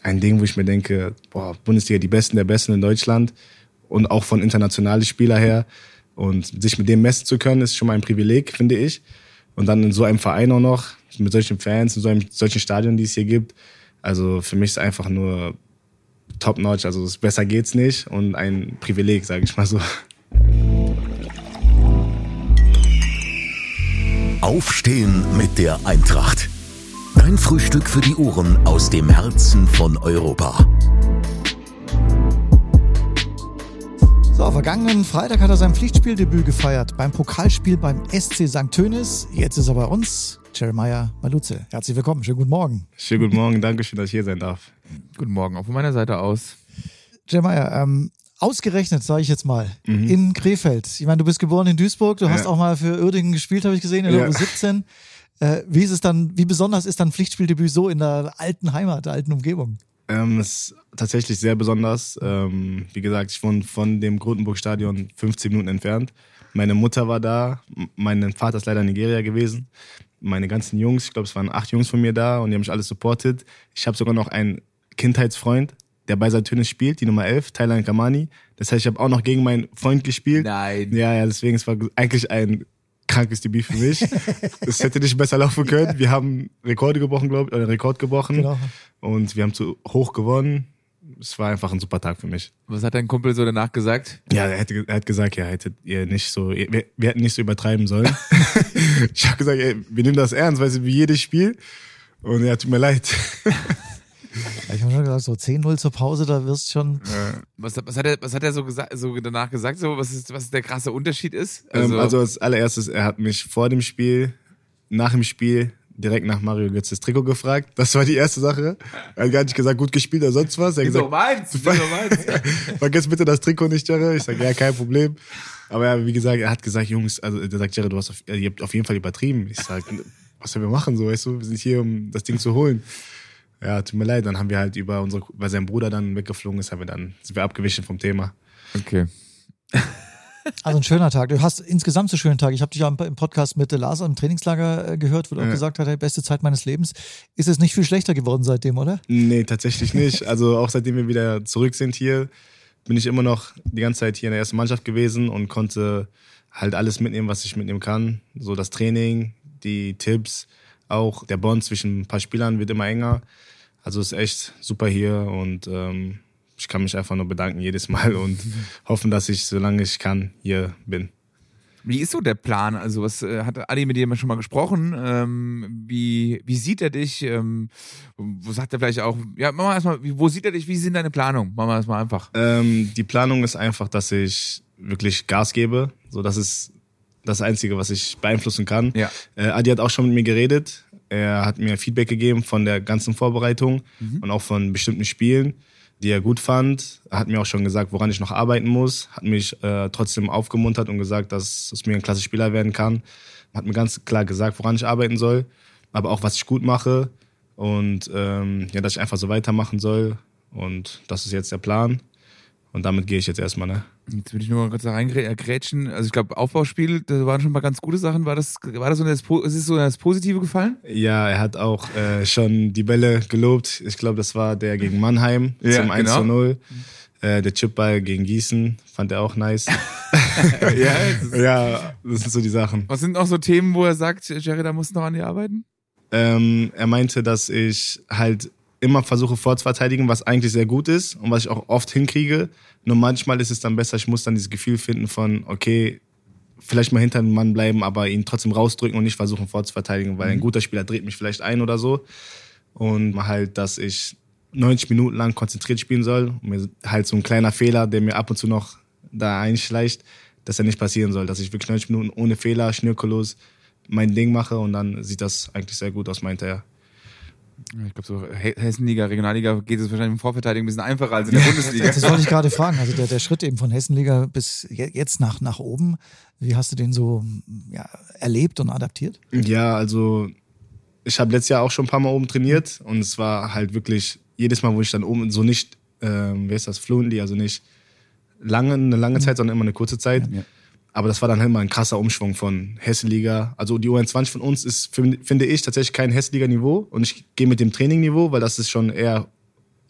ein Ding, wo ich mir denke, boah, Bundesliga, die Besten der Besten in Deutschland und auch von internationalen Spieler her. Und sich mit dem messen zu können, ist schon mal ein Privileg, finde ich. Und dann in so einem Verein auch noch, mit solchen Fans, in solchen Stadien, die es hier gibt. Also für mich ist es einfach nur top-notch. Also besser geht's nicht und ein Privileg, sage ich mal so. Aufstehen mit der Eintracht. Dein Frühstück für die Ohren aus dem Herzen von Europa. So, vergangenen Freitag hat er sein Pflichtspieldebüt gefeiert beim Pokalspiel beim SC St. Tönis. Jetzt ist er bei uns, Jeremiah Maluzzi. Herzlich willkommen, schönen guten Morgen. Schönen guten Morgen, danke schön, dass ich hier sein darf. Guten Morgen, auch von meiner Seite aus. Jeremiah, ausgerechnet, sage ich jetzt mal, in Krefeld. Ich meine, du bist geboren in Duisburg, du hast auch mal für Uerdingen gespielt, habe ich gesehen, in der U17. Wie besonders ist dann Pflichtspieldebüt so in der alten Heimat, der alten Umgebung? Es ist tatsächlich sehr besonders. Wie gesagt, ich wohne von dem Grotenburg-Stadion 15 Minuten entfernt. Meine Mutter war da, mein Vater ist leider in Nigeria gewesen. Meine ganzen Jungs, ich glaube, es waren 8 Jungs von mir da und die haben mich alles supportet. Ich habe sogar noch einen Kindheitsfreund, der bei St. Tönis spielt, die Nummer 11, Thailand Kamani. Das heißt, ich habe auch noch gegen meinen Freund gespielt. Nein. Ja, deswegen, es war eigentlich ein krankes Debüt für mich. Es hätte nicht besser laufen können. Wir haben Rekord gebrochen. Genau. Und wir haben zu hoch gewonnen. Es war einfach ein super Tag für mich. Was hat dein Kumpel so danach gesagt? Ja, er hat gesagt, wir hätten nicht so übertreiben sollen. Ich habe gesagt, wir nehmen das ernst, weißt du, wie jedes Spiel. Und ja, tut mir leid. Ich habe schon gesagt, so 10-0 zur Pause, da wirst schon. Was hat er so danach gesagt? So, was der krasse Unterschied ist? Also als allererstes, er hat mich vor dem Spiel, nach dem Spiel, direkt nach Mario Götzes Trikot gefragt. Das war die erste Sache. Er hat gar nicht gesagt, gut gespielt oder sonst was. Er hat gesagt, vergiss bitte das Trikot nicht, Jerry. Ich sage, ja, kein Problem. Aber ja, wie gesagt, er hat gesagt, Jungs, also der sagt, Jerry, ihr habt auf jeden Fall übertrieben. Ich sage, was sollen wir machen, so, weißt du? Wir sind hier, um das Ding zu holen. Ja, tut mir leid. Dann haben wir halt weil sein Bruder dann weggeflogen ist, sind wir abgewichen vom Thema. Okay. Also ein schöner Tag. Du hast insgesamt so einen schönen Tag. Ich habe dich ja im Podcast mit Lars im Trainingslager gehört, wo du auch gesagt hast, hey, beste Zeit meines Lebens. Ist es nicht viel schlechter geworden seitdem, oder? Nee, tatsächlich nicht. Also auch seitdem wir wieder zurück sind hier, bin ich immer noch die ganze Zeit hier in der ersten Mannschaft gewesen und konnte halt alles mitnehmen, was ich mitnehmen kann. So das Training, die Tipps, auch der Bond zwischen ein paar Spielern wird immer enger. Also ist echt super hier und ich kann mich einfach nur bedanken jedes Mal und hoffen, dass ich, solange ich kann, hier bin. Wie ist so der Plan? Also was hat Adi mit dir schon mal gesprochen? Wie sieht er dich? Wo sagt er vielleicht auch, ja, machen wir erstmal, wo sieht er dich? Wie sind deine Planungen? Machen wir das mal einfach. Die Planung ist einfach, dass ich wirklich Gas gebe. So, das ist das Einzige, was ich beeinflussen kann. Ja. Adi hat auch schon mit mir geredet. Er hat mir Feedback gegeben von der ganzen Vorbereitung und auch von bestimmten Spielen, die er gut fand. Er hat mir auch schon gesagt, woran ich noch arbeiten muss. Hat mich trotzdem aufgemuntert und gesagt, dass es mir ein klasse Spieler werden kann. Hat mir ganz klar gesagt, woran ich arbeiten soll, aber auch, was ich gut mache. Und dass ich einfach so weitermachen soll. Und das ist jetzt der Plan. Und damit gehe ich jetzt erstmal, ne? Jetzt will ich nur mal kurz da reingrätschen. Also ich glaube, Aufbauspiel, da waren schon mal ganz gute Sachen. War das so das Positive gefallen? Ja, er hat auch schon die Bälle gelobt. Ich glaube, das war der gegen Mannheim zum 1:0. Der Chipball gegen Gießen fand er auch nice. Ja, das sind so die Sachen. Was sind auch so Themen, wo er sagt, Jerry, da musst du noch an dir arbeiten? Er meinte, dass ich halt immer versuche vorzuverteidigen, was eigentlich sehr gut ist und was ich auch oft hinkriege. Nur manchmal ist es dann besser, ich muss dann dieses Gefühl finden von, okay, vielleicht mal hinter dem Mann bleiben, aber ihn trotzdem rausdrücken und nicht versuchen vorzuverteidigen, weil ein guter Spieler dreht mich vielleicht ein oder so. Und halt, dass ich 90 Minuten lang konzentriert spielen soll. Und mir halt so ein kleiner Fehler, der mir ab und zu noch da einschleicht, dass er nicht passieren soll. Dass ich wirklich 90 Minuten ohne Fehler, schnürkellos mein Ding mache und dann sieht das eigentlich sehr gut aus, meinte er. Ich glaube, so Hessenliga, Regionalliga geht es wahrscheinlich im Vorverteidigen ein bisschen einfacher als in der Bundesliga. Das wollte ich gerade fragen. Also der Schritt eben von Hessenliga bis jetzt nach oben, wie hast du den so erlebt und adaptiert? Ja, also ich habe letztes Jahr auch schon ein paar Mal oben trainiert und es war halt wirklich jedes Mal, wo ich dann oben so nicht, fluently, also nicht eine lange Zeit, sondern immer eine kurze Zeit. Ja. Aber das war dann halt mal ein krasser Umschwung von Hessenliga. Also die U21 von uns ist, finde ich, tatsächlich kein Hessenliga-Niveau. Und ich gehe mit dem Trainingniveau, weil das ist schon eher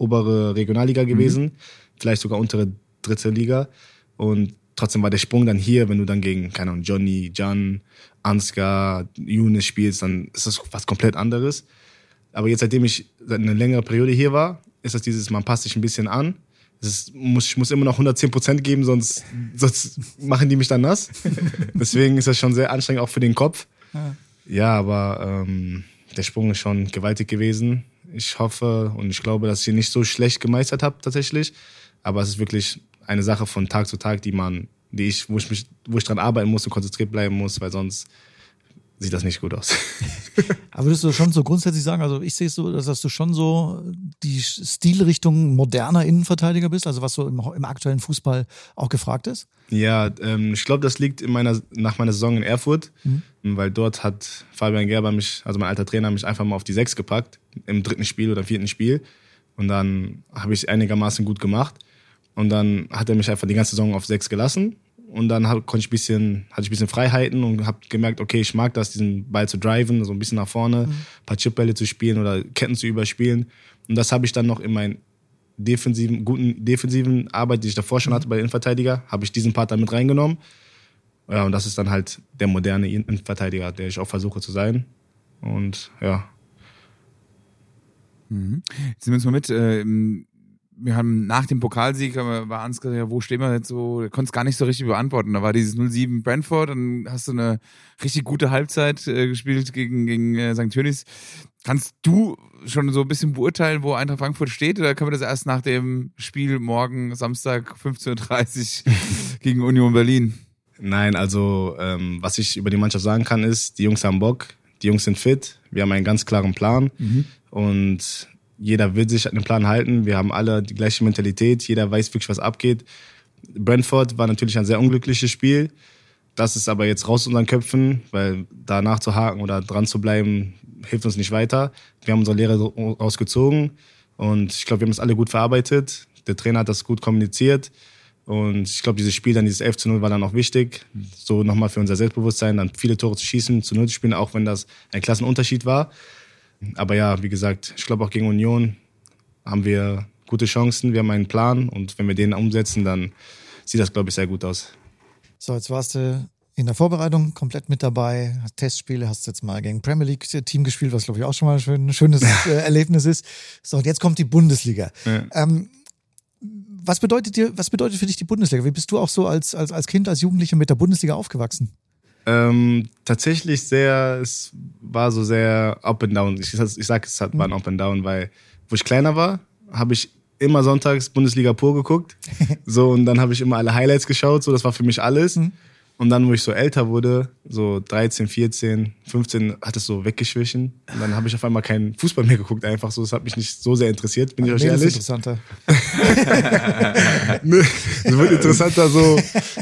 obere Regionalliga gewesen, vielleicht sogar untere dritte Liga. Und trotzdem war der Sprung dann hier, wenn du dann gegen, keine Ahnung, Johnny, Can, Ansgar, Younes spielst, dann ist das was komplett anderes. Aber jetzt, seitdem ich seit einer längeren Periode hier war, ist das dieses, man passt sich ein bisschen an. Ich muss immer noch 110% geben, sonst machen die mich dann nass. Deswegen ist das schon sehr anstrengend, auch für den Kopf. Ja, aber der Sprung ist schon gewaltig gewesen. Ich hoffe und ich glaube, dass ich ihn nicht so schlecht gemeistert habe tatsächlich. Aber es ist wirklich eine Sache von Tag zu Tag, wo ich dran arbeiten muss und konzentriert bleiben muss, weil sonst sieht das nicht gut aus. Aber würdest du schon so grundsätzlich sagen, also ich sehe es so, dass du schon so die Stilrichtung moderner Innenverteidiger bist, also was so im aktuellen Fußball auch gefragt ist? Ja, ich glaube, das liegt nach meiner Saison in Erfurt, weil dort hat Fabian Gerber also mein alter Trainer, mich einfach mal auf die 6 gepackt, im 3. Spiel oder 4. Spiel. Und dann habe ich es einigermaßen gut gemacht. Und dann hat er mich einfach die ganze Saison auf 6 gelassen. Und dann hatte ich ein bisschen Freiheiten und habe gemerkt, okay, ich mag das, diesen Ball zu driven, so ein bisschen nach vorne, ein paar Chipbälle zu spielen oder Ketten zu überspielen. Und das habe ich dann noch in meinen guten defensiven Arbeit, die ich davor schon hatte bei Innenverteidiger, habe ich diesen Part dann mit reingenommen. Ja, und das ist dann halt der moderne Innenverteidiger, der ich auch versuche zu sein. Und ja. Jetzt nehmen wir uns mal mit, wir haben nach dem Pokalsieg, war Ansgar, ja, wo stehen wir jetzt so, er konnte es gar nicht so richtig beantworten. Da war dieses 0-7 Brentford, dann hast du eine richtig gute Halbzeit gespielt gegen St. Jönis. Kannst du schon so ein bisschen beurteilen, wo Eintracht Frankfurt steht, oder können wir das erst nach dem Spiel morgen, Samstag, 15.30 Uhr gegen Union Berlin? Nein, also was ich über die Mannschaft sagen kann, ist, die Jungs haben Bock, die Jungs sind fit, wir haben einen ganz klaren Plan und jeder will sich an den Plan halten. Wir haben alle die gleiche Mentalität. Jeder weiß wirklich, was abgeht. Brentford war natürlich ein sehr unglückliches Spiel. Das ist aber jetzt raus aus unseren Köpfen, weil da nachzuhaken oder dran zu bleiben, hilft uns nicht weiter. Wir haben unsere Lehre rausgezogen und ich glaube, wir haben das alle gut verarbeitet. Der Trainer hat das gut kommuniziert und ich glaube, dieses Spiel, dann dieses 11-0 war dann auch wichtig. So nochmal für unser Selbstbewusstsein, dann viele Tore zu schießen, zu 0 zu spielen, auch wenn das ein Klassenunterschied war. Aber ja, wie gesagt, ich glaube auch gegen Union haben wir gute Chancen, wir haben einen Plan und wenn wir den umsetzen, dann sieht das, glaube ich, sehr gut aus. So, jetzt warst du in der Vorbereitung komplett mit dabei, hast Testspiele, hast jetzt mal gegen Premier League Team gespielt, was glaube ich auch schon mal ein schönes Erlebnis ist. So, und jetzt kommt die Bundesliga. Ja. Was bedeutet für dich die Bundesliga? Wie bist du auch so als Kind, als Jugendlicher mit der Bundesliga aufgewachsen? Tatsächlich es war so sehr up and down. Ich sag, es war ein up and down, weil wo ich kleiner war, habe ich immer sonntags Bundesliga pur geguckt. So, und dann habe ich immer alle Highlights geschaut, so, das war für mich alles. Und dann, wo ich so älter wurde, so 13, 14, 15, hat es so weggeschwichen. Und dann habe ich auf einmal keinen Fußball mehr geguckt, einfach so. Das hat mich nicht so sehr interessiert, bin ich euch ehrlich. Das ist interessanter. Es wird interessanter so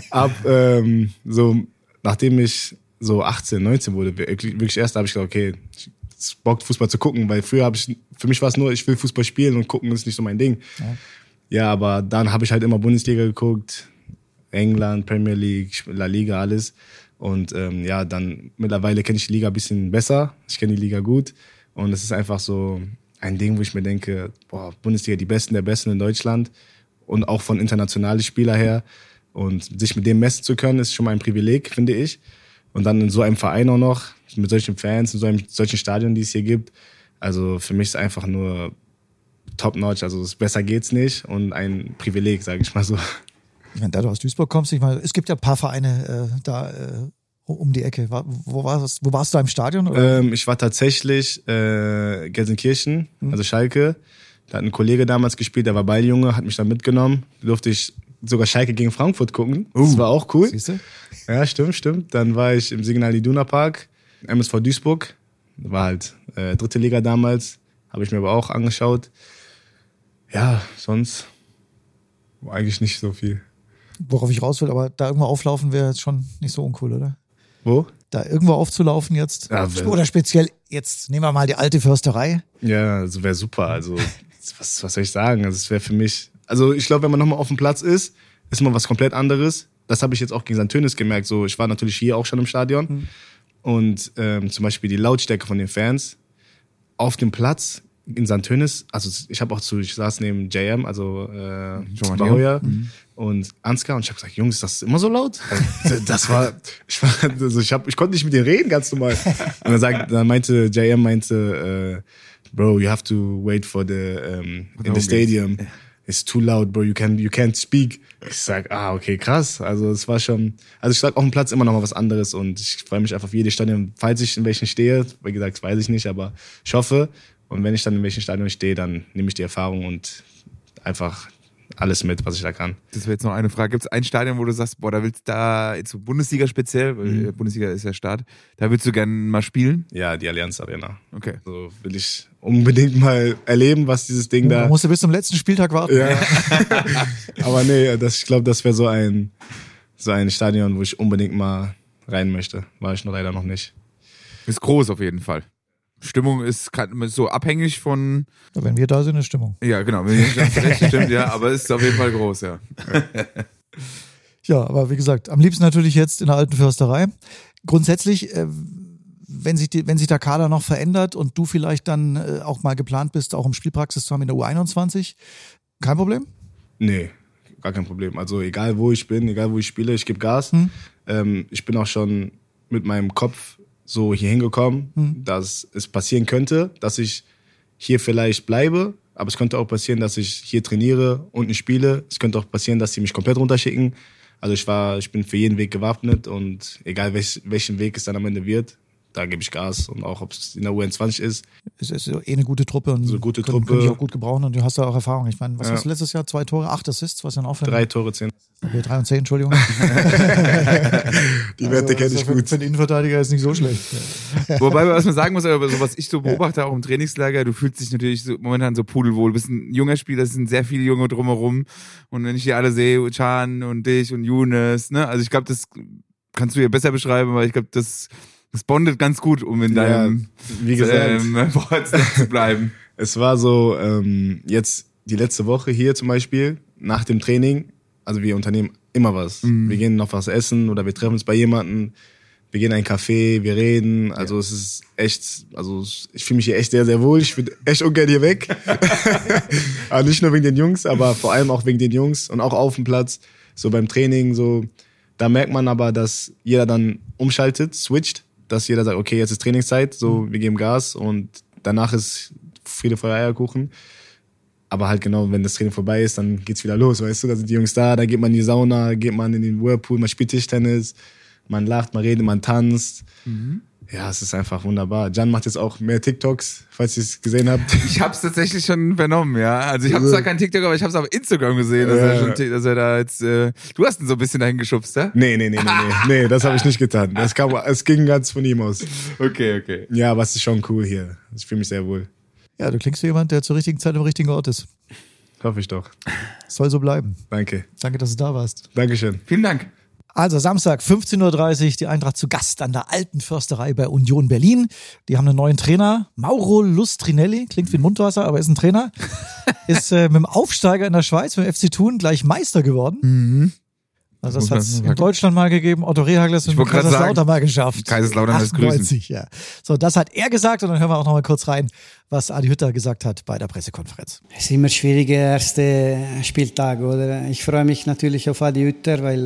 nachdem ich so 18, 19 wurde, wirklich erst, da habe ich gedacht, okay, es bockt Fußball zu gucken, weil für mich war es nur, ich will Fußball spielen und gucken ist nicht so mein Ding. Ja, aber dann habe ich halt immer Bundesliga geguckt, England, Premier League, La Liga, alles. Und dann mittlerweile kenne ich die Liga ein bisschen besser, ich kenne die Liga gut und es ist einfach so ein Ding, wo ich mir denke, Bundesliga, die Besten der Besten in Deutschland und auch von internationalen Spielern her. Und sich mit dem messen zu können, ist schon mal ein Privileg, finde ich. Und dann in so einem Verein auch noch, mit solchen Fans, in solchen Stadien, die es hier gibt. Also für mich ist es einfach nur top-notch. Also besser geht's nicht und ein Privileg, sage ich mal so. Ich meine, da du aus Duisburg kommst, es gibt ja ein paar Vereine um die Ecke. Wo warst du im Stadion? Oder? Ich war tatsächlich Gelsenkirchen, also Schalke. Da hat ein Kollege damals gespielt, der war Balljunge, hat mich dann mitgenommen. Da durfte ich sogar Schalke gegen Frankfurt gucken. Das war auch cool. Siehst du? Ja, stimmt. Dann war ich im Signal Iduna Park, MSV Duisburg. War halt 3. Liga damals. Habe ich mir aber auch angeschaut. Ja, sonst war eigentlich nicht so viel. Worauf ich raus will, aber da irgendwo auflaufen wäre jetzt schon nicht so uncool, oder? Wo? Da irgendwo aufzulaufen jetzt. Ja, oder speziell, jetzt nehmen wir mal die alte Försterei. Ja, also wäre super. Also, was soll ich sagen? Also, es wäre für mich. Also ich glaube, wenn man nochmal auf dem Platz ist mal was komplett anderes. Das habe ich jetzt auch gegen St. Jönis gemerkt. So, ich war natürlich hier auch schon im Stadion. Und zum Beispiel die Lautstärke von den Fans auf dem Platz in St. Tönis, also ich saß neben JM, also Bahoya und Ansgar und ich habe gesagt, Jungs, ist das immer so laut? Ich konnte nicht mit denen reden, ganz normal. Und dann meinte JM, Bro, you have to wait for in the stadium. It's too loud, bro, you can't speak. Ich sag, okay, krass. Also es war schon, ich sag auf dem Platz immer noch mal was anderes und ich freue mich einfach auf jedes Stadion, falls ich in welchen stehe. Wie gesagt, das weiß ich nicht, aber ich hoffe. Und wenn ich dann in welchem Stadion stehe, dann nehme ich die Erfahrung und einfach alles mit, was ich da kann. Das wäre jetzt noch eine Frage. Gibt es ein Stadion, wo du sagst, da willst du da, jetzt so Bundesliga speziell, weil Bundesliga ist ja Start, da willst du gerne mal spielen? Ja, die Allianz Arena. Okay. So will ich unbedingt mal erleben, was dieses Ding da... Da musst du bis zum letzten Spieltag warten. Ja. Aber nee, ich glaube, das wäre so ein Stadion, wo ich unbedingt mal rein möchte. War ich leider noch nicht. Ist groß auf jeden Fall. Stimmung ist so abhängig von... Wenn wir da sind, ist Stimmung. Ja, genau. Wenn ich recht stimmt, ja. Aber es ist auf jeden Fall groß, ja. Ja, aber wie gesagt, am liebsten natürlich jetzt in der alten Försterei. Grundsätzlich, wenn sich der Kader noch verändert und du vielleicht dann auch mal geplant bist, auch um Spielpraxis zu haben in der U21, kein Problem? Nee, gar kein Problem. Also egal wo ich bin, egal wo ich spiele, ich gebe Gas. Ich bin auch schon mit meinem Kopf so hier hingekommen, dass es passieren könnte, dass ich hier vielleicht bleibe, aber es könnte auch passieren, dass ich hier trainiere und nicht spiele. Es könnte auch passieren, dass sie mich komplett runterschicken. Also ich bin für jeden Weg gewappnet und egal welchen Weg es dann am Ende wird, da gebe ich Gas und auch ob es in der U21 ist. Es ist eine gute Truppe und können dich auch gut gebrauchen und du hast da auch Erfahrung. Ich meine, was hast du letztes Jahr? 2 Tore, 8 Assists, was dann aufhört? 3 Tore, 10. Okay, 3 und 10, Entschuldigung. Die Werte kenne ich gut. Für den Innenverteidiger ist nicht so schlecht. Wobei, was man sagen muss, aber so was ich so beobachte, auch im Trainingslager, du fühlst dich natürlich momentan so pudelwohl. Du bist ein junger Spieler, es sind sehr viele Junge drumherum. Und wenn ich die alle sehe, Can und dich und Younes, ne, also ich glaube, das kannst du ja besser beschreiben, weil ich glaube, das bondet ganz gut, um in deinem Wort zu bleiben. Es war so, jetzt die letzte Woche hier zum Beispiel, nach dem Training, also wir unternehmen immer was. Wir gehen noch was essen oder wir treffen uns bei jemandem, wir gehen in ein Café, wir reden, also es ist echt, also ich fühle mich hier echt sehr, sehr wohl, ich würde echt ungern hier weg. Aber nicht nur wegen den Jungs, aber vor allem auch wegen den Jungs und auch auf dem Platz, so beim Training, so, da merkt man aber, dass jeder dann umschaltet, switcht, dass jeder sagt, okay, jetzt ist Trainingszeit, so, wir geben Gas und danach ist Friede, Feuer, Eierkuchen. Aber halt genau, wenn das Training vorbei ist, dann geht's wieder los, weißt du, da sind die Jungs da, geht man in die Sauna, geht man in den Whirlpool, man spielt Tischtennis, man lacht, man redet, man tanzt. Ja, es ist einfach wunderbar. Can macht jetzt auch mehr TikToks, falls ihr es gesehen habt. Ich hab's tatsächlich schon vernommen, ja. Also ich habe zwar kein TikTok, aber ich hab's auf Instagram gesehen, dass er da jetzt, du hast ihn so ein bisschen dahin geschubst, ja? Nee, das habe ich nicht getan. Es ging ganz von ihm aus. Okay. Ja, aber es ist schon cool hier. Ich fühle mich sehr wohl. Ja, du klingst wie jemand, der zur richtigen Zeit am richtigen Ort ist. Hoffe ich doch. Soll so bleiben. Danke. Danke, dass du da warst. Dankeschön. Vielen Dank. Also Samstag 15.30 Uhr, die Eintracht zu Gast an der Alten Försterei bei Union Berlin. Die haben einen neuen Trainer, Mauro Lustrinelli, klingt wie ein Mundwasser, aber ist ein Trainer. Ist mit dem Aufsteiger in der Schweiz, mit dem FC Thun, gleich Meister geworden. Also das hat es in Deutschland mal gegeben. Otto Rehagel ist mit Kaiserslautern mal geschafft. Kaiserslautern ist grüßen. Ja. So, das hat er gesagt und dann hören wir auch noch mal kurz rein, was Adi Hütter gesagt hat bei der Pressekonferenz. Es ist immer schwieriger erste Spieltag, oder? Ich freue mich natürlich auf Adi Hütter, weil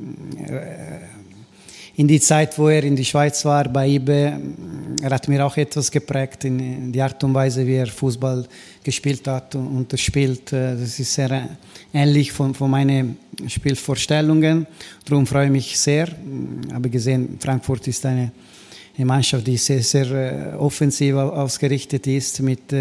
in die Zeit, wo er in die Schweiz war, bei IBE, er hat mir auch etwas geprägt in die Art und Weise, wie er Fußball gespielt hat und spielt. Das ist sehr ähnlich von meinen Spielvorstellungen. Darum freue ich mich sehr. Ich habe gesehen, Frankfurt ist eine Mannschaft, die sehr, sehr offensiv ausgerichtet ist, mit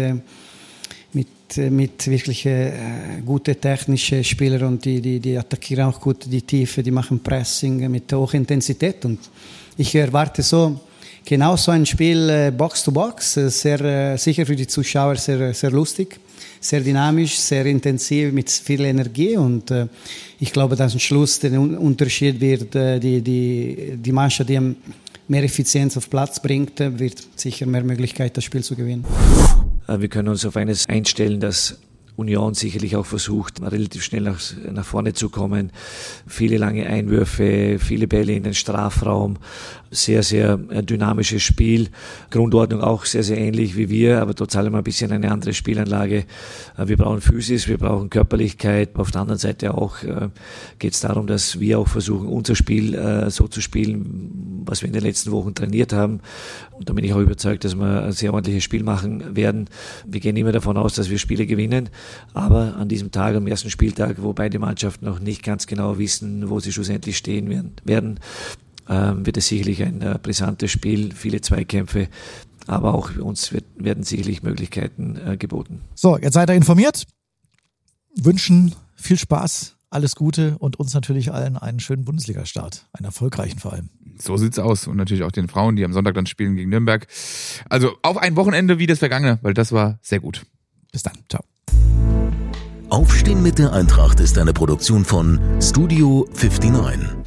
wirklich guten technischen Spielern und die attackieren auch gut die Tiefe, die machen Pressing mit hoher Intensität und ich erwarte genau so ein Spiel Box to Box, sehr sicher für die Zuschauer, sehr, sehr lustig, sehr dynamisch, sehr intensiv, mit viel Energie und ich glaube, dass am Schluss der Unterschied wird, die Mannschaft, die mehr Effizienz auf Platz bringt, wird sicher mehr Möglichkeit, das Spiel zu gewinnen. Wir können uns auf eines einstellen, dass Union sicherlich auch versucht, relativ schnell nach vorne zu kommen. Viele lange Einwürfe, viele Bälle in den Strafraum, sehr, sehr dynamisches Spiel. Grundordnung auch sehr, sehr ähnlich wie wir, aber trotz allem ein bisschen eine andere Spielanlage. Wir brauchen Physis, wir brauchen Körperlichkeit. Auf der anderen Seite auch geht es darum, dass wir auch versuchen, unser Spiel so zu spielen, was wir in den letzten Wochen trainiert haben. Und da bin ich auch überzeugt, dass wir ein sehr ordentliches Spiel machen werden. Wir gehen immer davon aus, dass wir Spiele gewinnen. Aber an diesem Tag, am ersten Spieltag, wo beide Mannschaften noch nicht ganz genau wissen, wo sie schlussendlich stehen werden, wird es sicherlich ein brisantes Spiel, viele Zweikämpfe. Aber auch uns werden sicherlich Möglichkeiten geboten. So, jetzt seid ihr informiert. Wünschen viel Spaß, alles Gute und uns natürlich allen einen schönen Bundesliga-Start. Einen erfolgreichen vor allem. So sieht's aus. Und natürlich auch den Frauen, die am Sonntag dann spielen gegen Nürnberg. Also auf ein Wochenende wie das vergangene, weil das war sehr gut. Bis dann. Ciao. Aufstehen mit der Eintracht ist eine Produktion von Studio 59.